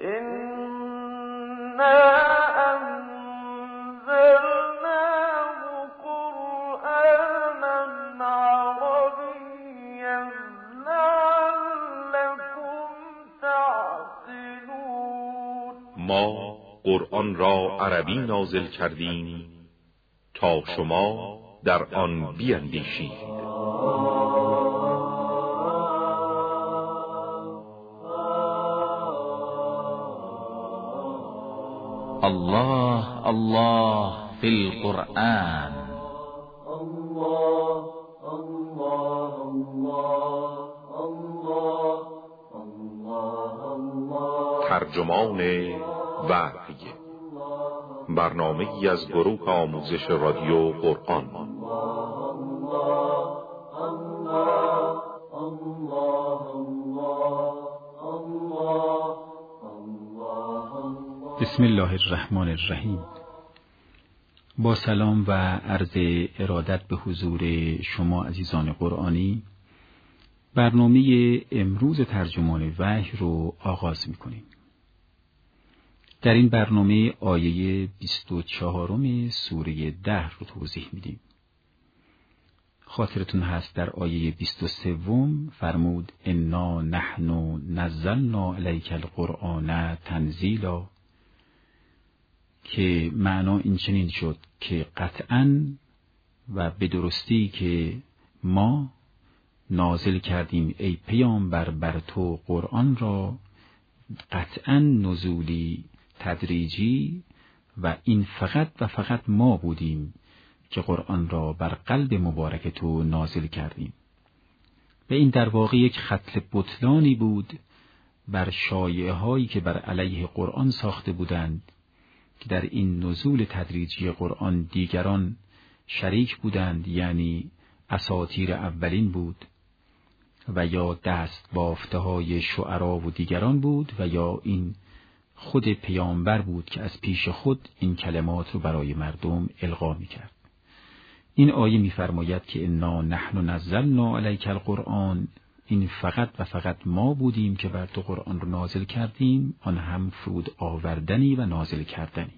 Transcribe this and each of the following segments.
ما قرآن را عربی نازل کردیم تا شما در آن بیندیشید. الله الله فی القرآن. الله الله الله الله الله. ترجمان وحی، برنامه‌ای از گروه آموزش رادیو قرآن. بسم الله الرحمن الرحیم. با سلام و عرض ارادت به حضور شما عزیزان قرآنی، برنامه امروز ترجمان وحی رو آغاز می‌کنیم. در این برنامه آیه 24 سوره ده رو توضیح میدیم. خاطرتون هست در آیه 23 فرمود انا نحن نزلنا الیک القرآن تنزیلا، که معنا این چنین شد که قطعاً و به درستی که ما نازل کردیم ای پیامبر بر تو قرآن را قطعاً نزولی تدریجی، و این فقط و فقط ما بودیم که قرآن را بر قلب مبارک تو نازل کردیم. و این در واقع یک خط بطلانی بود بر شایعه هایی که بر علیه قرآن ساخته بودند که در این نزول تدریجی قرآن دیگران شریک بودند، یعنی اساطیر اولین بود و یا دست بافته های شعرا و دیگران بود، و یا این خود پیامبر بود که از پیش خود این کلمات رو برای مردم القا می‌کرد. این آیه می‌فرماید که انا نحن نزلنا علیک القرآن، این فقط و فقط ما بودیم که بر تو قرآن رو نازل کردیم، آن هم فرود آوردنی و نازل کردنی.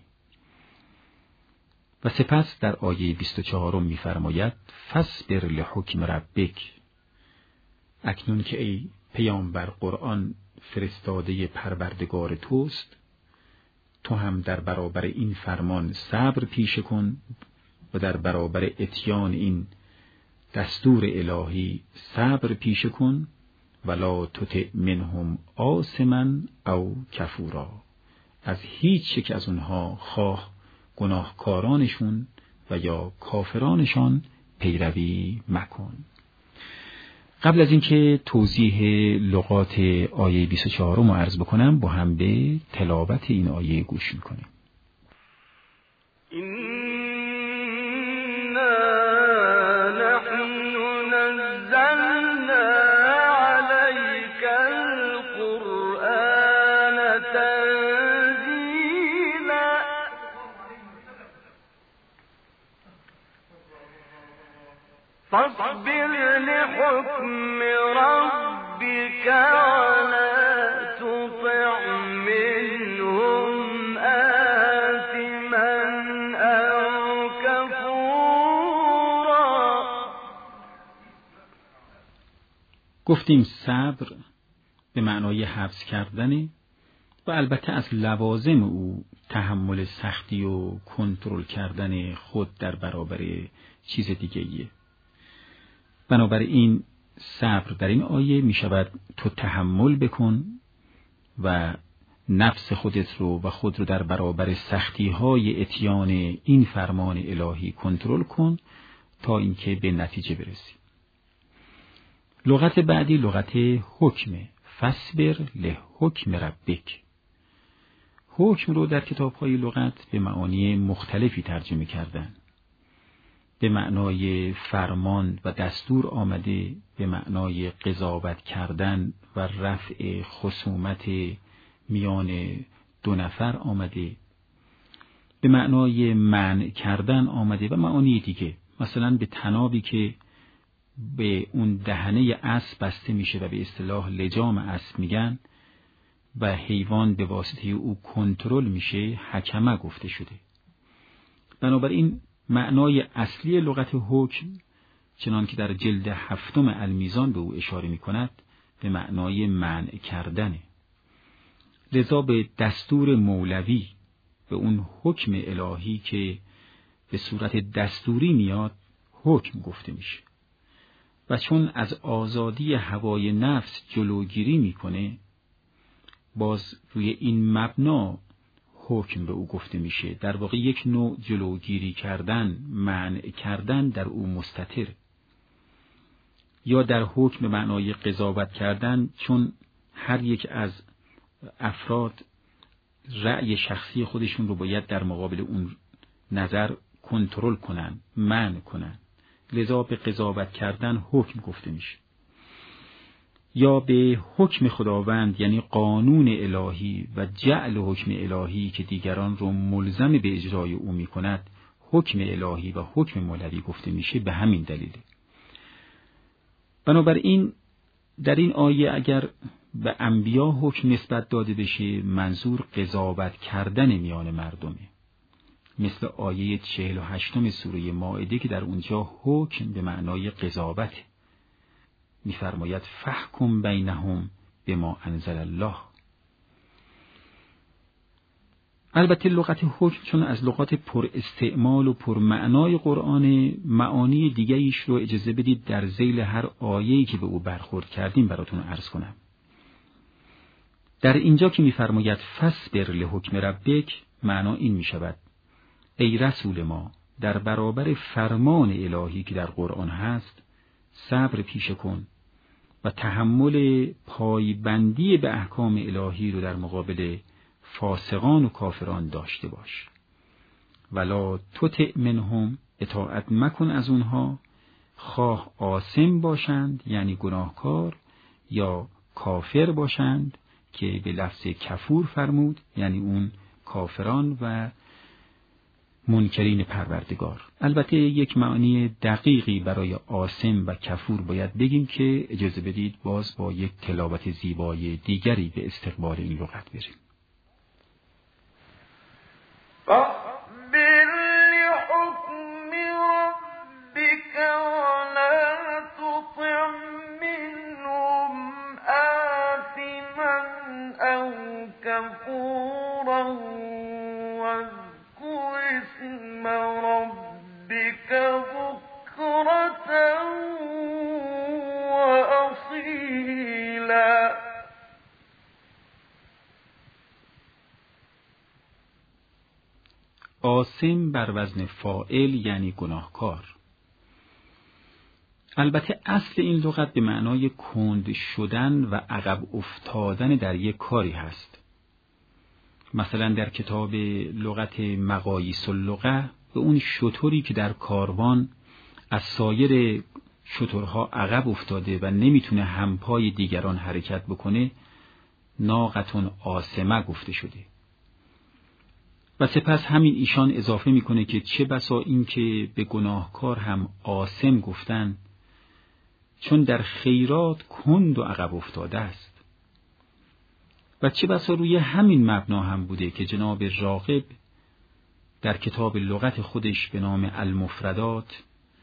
و سپس در آیه 24 می‌فرماید فاصبر لحکم ربک، اکنون که ای پیامبر قرآن فرستاده پروردگار توست، تو هم در برابر این فرمان صبر پیشه کن و در برابر اتیان این دستور الهی صبر پیشه کن، ولا تطع منهم آثما او کفورا، از هیچ یک از اونها خواه گناهکارانشون و یا کافرانشان پیروی مکن. قبل از اینکه توضیح لغات آیه 24 رو عرض بکنم، با هم به تلاوت این آیه گوش میکنیم. فاصبر لحكم ربك ولا تطع منهم آثما أو كفورا. گفتیم صبر به معنای حبس کردن و البته از لوازم او تحمل سختی و کنترل کردن خود در برابر چیز دیگه‌ایه. بنابراین صبر در این آیه می شود تو تحمل بکن و نفس خودت رو و خود رو در برابر سختی های اتیان این فرمان الهی کنترل کن تا اینکه به نتیجه برسی. لغت بعدی لغت حکمه، فاصبر لحکم ربک. حکم رو در کتاب‌های لغت به معانی مختلفی ترجمه کردن. به معنای فرمان و دستور آمده، به معنای قضاوت کردن و رفع خصومت میان دو نفر آمده، به معنای منع کردن آمده و معانی دیگه. مثلا به طنابی که به اون دهنه اسب بسته میشه و به اصطلاح لجام اسب میگن، و حیوان به واسطه او کنترل میشه حکمه گفته شده. بنابراین معنای اصلی لغت حکم چنان که در جلد 7 المیزان به او اشاره میکند به معنای منع کردنه. لذا به دستور مولوی، به اون حکم الهی که به صورت دستوری میاد، حکم گفته میشه. و چون از آزادی هوای نفس جلوگیری میکنه، باز روی این مبنا حکم به او گفته میشه. در واقع یک نوع جلوگیری کردن، منع کردن در او مستتر. یا در حکم به معنای قضاوت کردن، چون هر یک از افراد رأی شخصی خودشون رو باید در مقابل اون نظر کنترل کنن، منع کنن، لذا به قضاوت کردن حکم گفته میشه. یا به حکم خداوند، یعنی قانون الهی و جعل حکم الهی که دیگران رو ملزم به اجرای او میکند، حکم الهی و حکم مولوی گفته میشه. به همین دلیله. بنابراین در این آیه اگر به انبیا حکم نسبت داده بشه، منظور قضاوت کردن میان مردمه، مثل آیه 48 سوره مائده که در اونجا حکم به معنای قضاوت می‌فرماید فحکم بینهم بما انزل الله. البته لغت حکم چون از لغات پر استعمال و پر معنای قرآن، معانی دیگه ایش رو اجازه بدید در ذیل هر آیه‌ای که به او برخورد کردیم براتون عرض کنم. در اینجا که می‌فرماید فاصبر لحکم ربک، معنا این می‌شود ای رسول ما، در برابر فرمان الهی که در قرآن هست صبر پیشه کن و تحمل پایبندی به احکام الهی رو در مقابل فاسقان و کافران داشته باش. ولا تطع منهم، اطاعت مکن از اونها، خواه آثم باشند یعنی گناهکار، یا کافر باشند که به لفظ کفور فرمود، یعنی اون کافران و منکرین پروردگار. البته یک معنی دقیقی برای آثم و کفور باید بگیم که اجازه بدید باز با یک تلاوت زیبای دیگری به استقبال این لغت بریم. آثم بر وزن فاعل یعنی گناهکار. البته اصل این لغت به معنای کند شدن و عقب افتادن در یک کاری هست. مثلا در کتاب لغت مقاییس اللغه به اون شتری که در کاروان از سایر شترها عقب افتاده و نمیتونه همپای دیگران حرکت بکنه، ناقتون آثمه گفته شده. و سپس همین ایشان اضافه میکنه که چه بسا این که به گناهکار هم آثم گفتن، چون در خیرات کند و عقب افتاده است. و چه بسا روی همین مبنا هم بوده که جناب راغب در کتاب لغت خودش به نام المفردات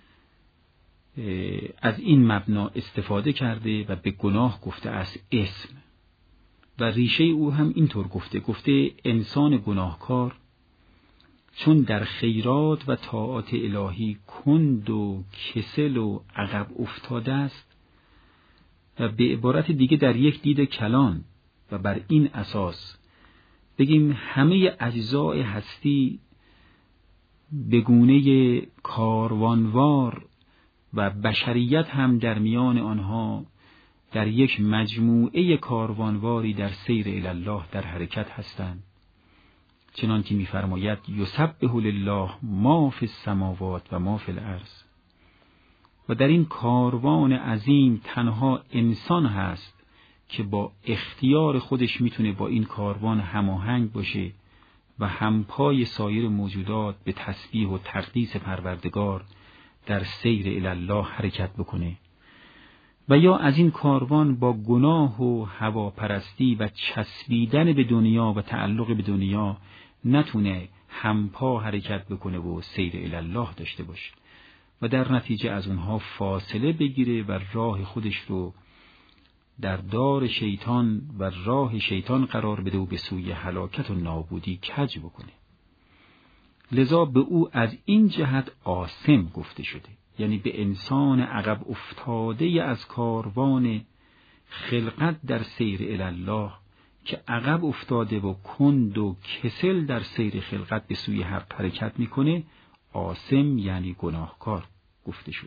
از این مبنا استفاده کرده و به گناه گفته است اسم. و ریشه او هم اینطور گفته انسان گناهکار چون در خیرات و طاعات الهی کند و کسل و عقب افتاده است و به عبارت دیگه در یک دید کلان، و بر این اساس بگیم همه اجزای هستی به گونه کاروانوار و بشریت هم در میان آنها در یک مجموعه کاروانواری در سیر الی الله در حرکت هستند. چنان که می‌فرماید یسبح لله ما فی السماوات و ما فی الارض. و در این کاروان عظیم تنها انسان هست که با اختیار خودش میتونه با این کاروان هماهنگ باشه و همپای سایر موجودات به تسبیح و تقدیس پروردگار در سیر الی الله حرکت بکنه. و یا از این کاروان با گناه و هواپرستی و چسبیدن به دنیا و تعلق به دنیا نتونه همپا حرکت بکنه و سیر الی الله داشته باشه و در نتیجه از اونها فاصله بگیره و راه خودش رو در دار شیطان و راه شیطان قرار بده و به سوی هلاکت و نابودی کج بکنه. لذا به او از این جهت آثم گفته شده، یعنی به انسان عقب افتاده از کاروان خلقت در سیر الی الله که عقب افتاده و کند و کسل در سیر خلقت به سوی حق حرکت میکنه، آثم یعنی گناهکار گفته شده.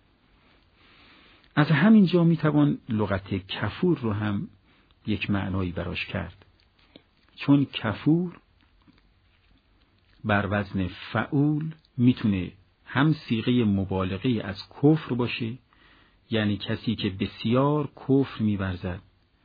از همین جا میتوان لغت کفور رو هم یک معنایی براش کرد، چون کفور بر وزن فعول میتونه هم صیغه مبالغه از کفر باشه، یعنی کسی که بسیار کفر می‌ورزد،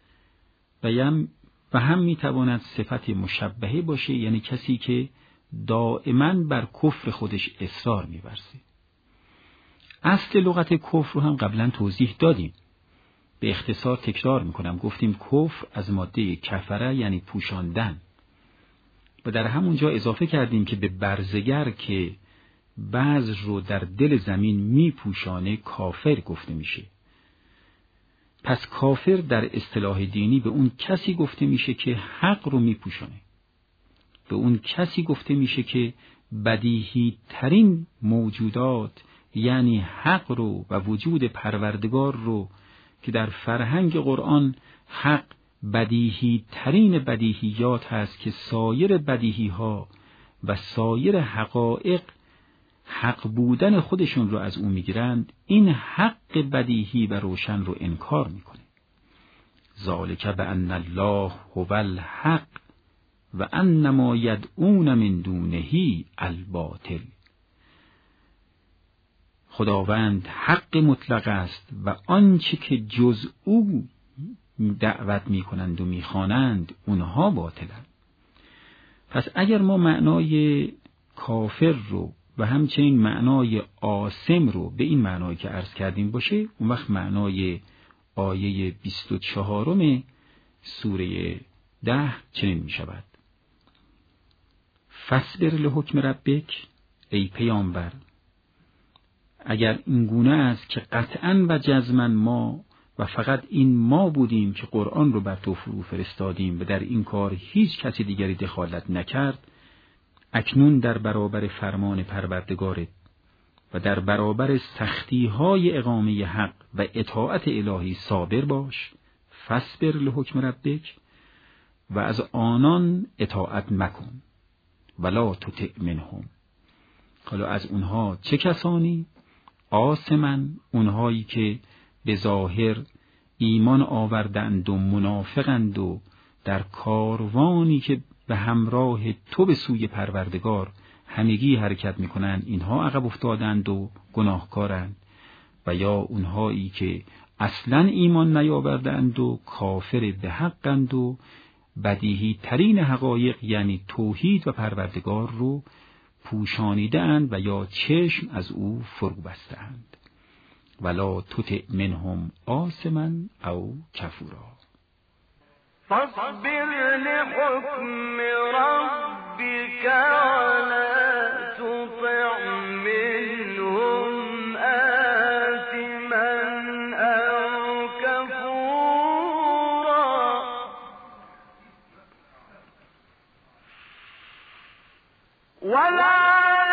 و هم میتواند صفت مشبهه باشه، یعنی کسی که دائما بر کفر خودش اصرار می‌ورزه. اصل لغت کفر رو هم قبلا توضیح دادیم، به اختصار تکرار میکنم. گفتیم کفر از ماده کفره یعنی پوشاندن، و در همونجا اضافه کردیم که به برزگر که بذر رو در دل زمین میپوشانه کافر گفته میشه. پس کافر در اصطلاح دینی به اون کسی گفته میشه که حق رو میپوشانه، به اون کسی گفته میشه که بدیهی ترین موجودات یعنی حق رو و وجود پروردگار رو که در فرهنگ قرآن حق بدیهی ترین بدیهیات هست که سایر بدیهی ها و سایر حقایق حق بودن خودشون رو از اون میگیرند، این حق بدیهی و روشن رو انکار میکنه. ذالک بأن الله هو الحق و ان ما یدعون من دونه الباطل. خداوند حق مطلق است و آنچه که جز او دعوت میکنند و میخوانند اونها باطلند. پس اگر ما معنای کافر رو و همچنین معنای آثم رو به این معنایی که عرض کردیم باشه، اون وقت معنای آیه 24 سوره 10 چنین می شود: فاصبر لحکم ربک، ای پیامبر اگر این گونه است که قطعاً و جزماً ما و فقط این ما بودیم که قرآن رو بر تو فرو فرستادیم و در این کار هیچ کسی دیگری دخالت نکرد، اکنون در برابر فرمان پروردگارت و در برابر سختی‌های اقامه حق و اطاعت الهی صابر باش. فاصبر لحکم ربک، و از آنان اطاعت مکن. ولا تطع منهم. حالا از اونها چه کسانی؟ آثمن، اونهایی که به ظاهر ایمان آوردند و منافقند و در کاروانی که به همراه تو به سوی پروردگار همگی حرکت میکنند اینها عقب افتادند و گناهکارند، و یا اونهایی که اصلا ایمان نیاوردند و کافر به حقند و بدیهی ترین حقایق یعنی توحید و پروردگار رو پوشانیده اند و یا چشم از او فرو بسته اند. ولا تطع منهم آثما او کفورا. فاصبر لحكم ربك ولا تطع منهم آثما أو كفورا. ولا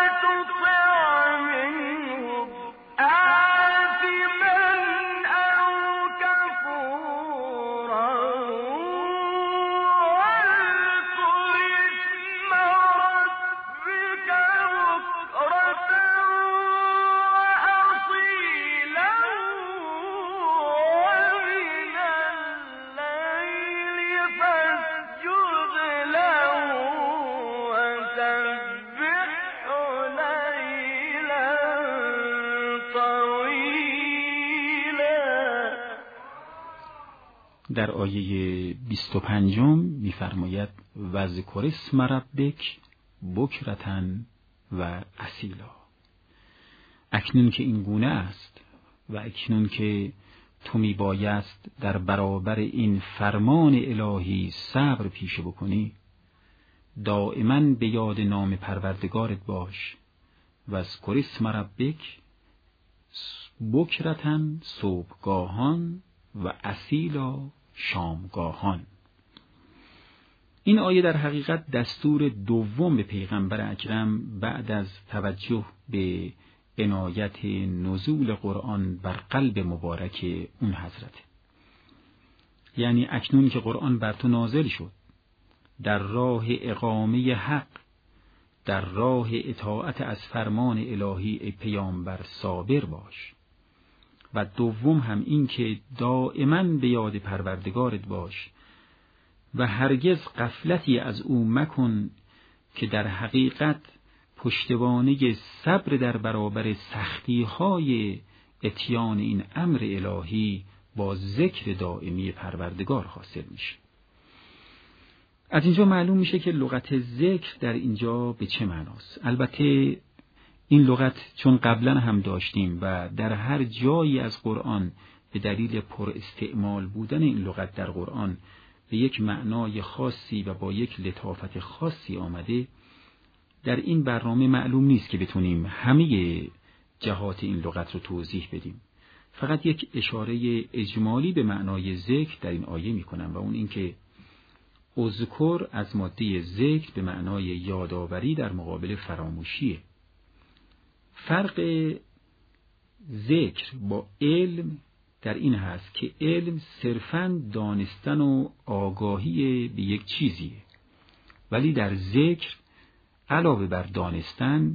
در آیه 25 می‌فرماید وذکر اسم ربک بکرة و اصیلا. اکنون که این گونه است و اکنون که تو می بایست در برابر این فرمان الهی صبر پیشه بکنی، دائما به یاد نام پروردگارت باش و اذکر اسم ربک بکرتن صبحگاهان و اصیلا شامگاهان. این آیه در حقیقت دستور دوم به پیغمبر اکرم بعد از توجه به عنایت نزول قرآن بر قلب مبارک اون حضرت. یعنی اکنون که قرآن بر تو نازل شد، در راه اقامه حق، در راه اطاعت از فرمان الهی ای پیامبر صابر باش. و دوم هم این که دائما به یاد پروردگارت باش و هرگز غفلتی از او مکن که در حقیقت پشتوانه صبر در برابر سختی‌های اتیان این امر الهی با ذکر دائمی پروردگار حاصل میشه. از اینجا معلوم میشه که لغت ذکر در اینجا به چه معناست. البته این لغت چون قبلا هم داشتیم و در هر جایی از قرآن به دلیل پر استعمال بودن این لغت در قرآن به یک معنای خاصی و با یک لطافت خاصی آمده، در این برنامه معلوم نیست که بتونیم همه جهات این لغت رو توضیح بدیم. فقط یک اشاره اجمالی به معنای ذکر در این آیه میکنم و اون این که اذکر از ماده ذکر به معنای یادآوری در مقابل فراموشیه. فرق ذکر با علم در این هست که علم صرفاً دانستن و آگاهی به یک چیزیه، ولی در ذکر علاوه بر دانستن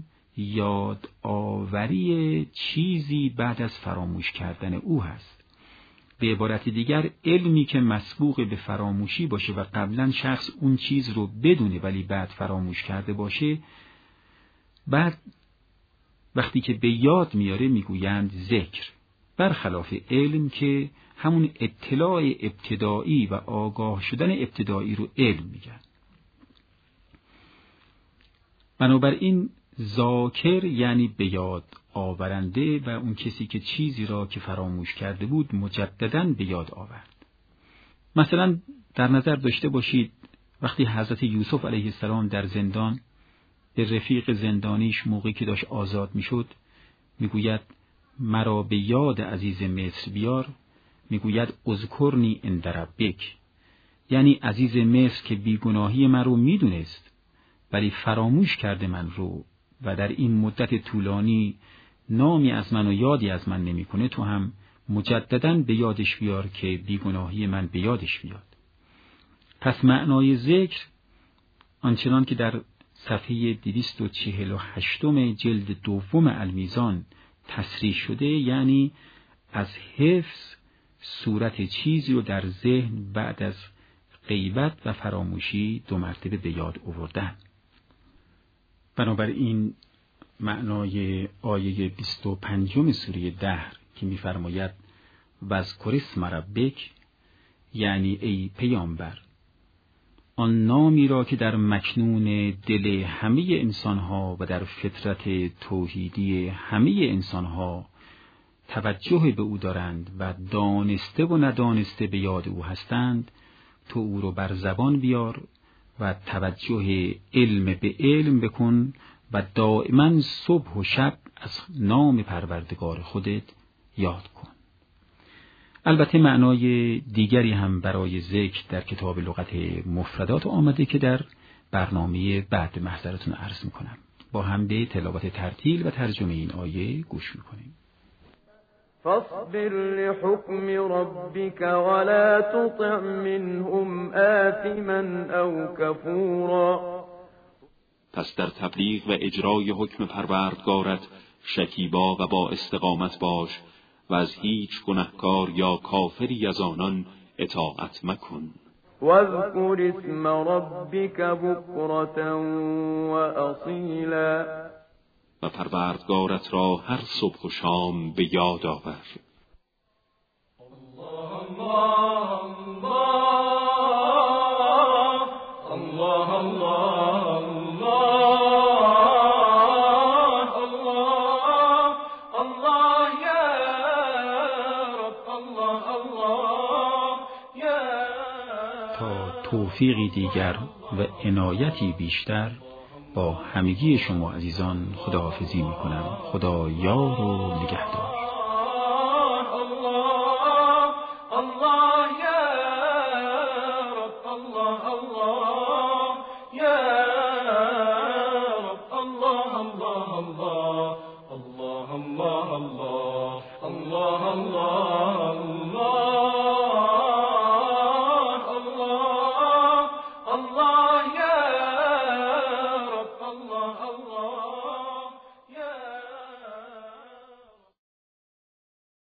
یادآوری چیزی بعد از فراموش کردن او هست. به عبارت دیگر علمی که مسبوق به فراموشی باشه و قبلا شخص اون چیز رو بدونه ولی بعد فراموش کرده باشه، بعد وقتی که به یاد میاره میگویند ذکر، برخلاف علم که همون اطلاع ابتدایی و آگاه شدن ابتدایی رو علم میگن. بنابراین ذاکر یعنی به یاد آورنده و اون کسی که چیزی را که فراموش کرده بود مجدداً به یاد آورد. مثلا در نظر داشته باشید وقتی حضرت یوسف علیه السلام در زندان به رفیق زندانیش موقعی که داشت آزاد میشد میگوید مرا به یاد عزیز مصر بیار، میگوید اذکرنی عند ربک، یعنی عزیز مصر که بیگناهی من رو میدونست ولی فراموش کرده من رو و در این مدت طولانی نامی از من و یادی از من نمیکنه، تو هم مجدداً به یادش بیار که بیگناهی من به یادش بیاد. پس معنای ذکر آنچنان که در صفحه 248 جلد دوم المیزان تصریح شده، یعنی از حفظ صورت چیزی رو در ذهن بعد از غیبت و فراموشی 2 مرتبه به یاد آوردن. بنابراین معنای آیه 25 سوره دهر که می‌فرماید واذکر اسم ربک، یعنی ای پیامبر آن نامی را که در مکنون دل همه انسانها و در فطرت توحیدی همه انسانها توجه به او دارند و دانسته و ندانسته به یاد او هستند، تو او رو بر زبان بیار و توجه علم به علم بکن و دائما صبح و شب از نام پروردگار خودت یاد کن. البته معنای دیگری هم برای ذکر در کتاب لغت مفردات آمده که در برنامه بعد محضرتون عرض میکنم. با هم به تلاوت ترتیل و ترجمه این آیه گوش میکنیم. فاصبر لحكم ربك ولا تطع منهم آثما او كفورا. پس در تبلیغ و اجرای حکم پروردگارت شکیبا و با استقامت باش و از هیچ گنهکار یا کافری از آنان اطاعت مکن. واذكر اسم ربك بكرة وأصيلا. و پروردگارت را هر صبح و شام به یاد آور. توفیقی دیگر و عنایتی بیشتر با همگی شما عزیزان خداحافظی میکنم. خدا یار و نگهدار.